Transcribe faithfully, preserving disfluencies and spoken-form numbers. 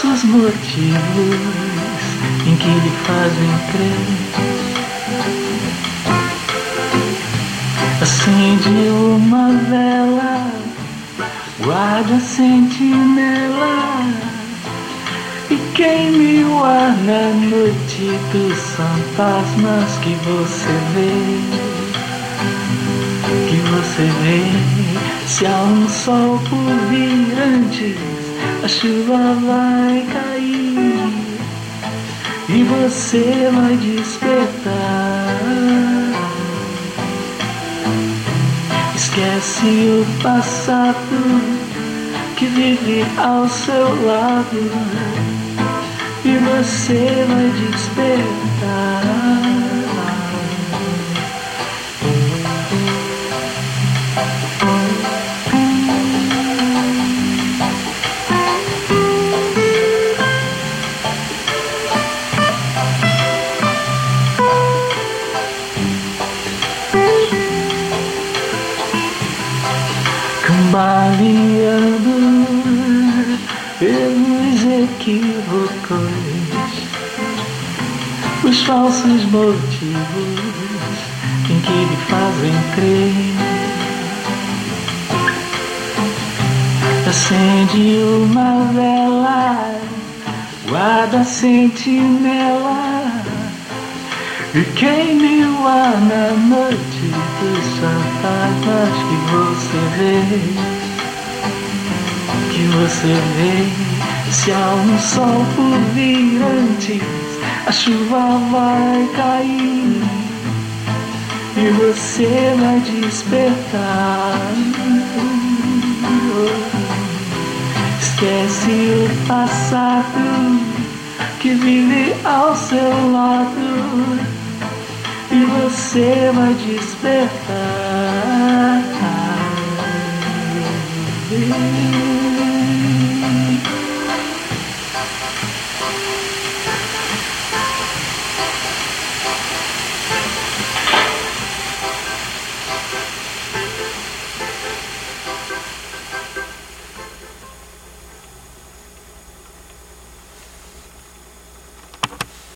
falsos motivos em que lhe fazem crer. Acende uma vela, guarda a sentinela e queime o ar na noite dos fantasmas que você vê, que você vê. Se há um sol por vir antes, a chuva vai cair e você vai despertar. Esquece o passado que vive ao seu lado e você vai despertar. Cambaleando pelos equívocos, os falsos motivos em que lhe fazem crer. Acende uma vela, guarda a sentinela e queime o ar na noite dos fantasmas que você vê, que você vê. Se há um sol por vir antes, a chuva vai cair e você vai despertar. Esquece o passado que vive ao seu lado e você vai despertar.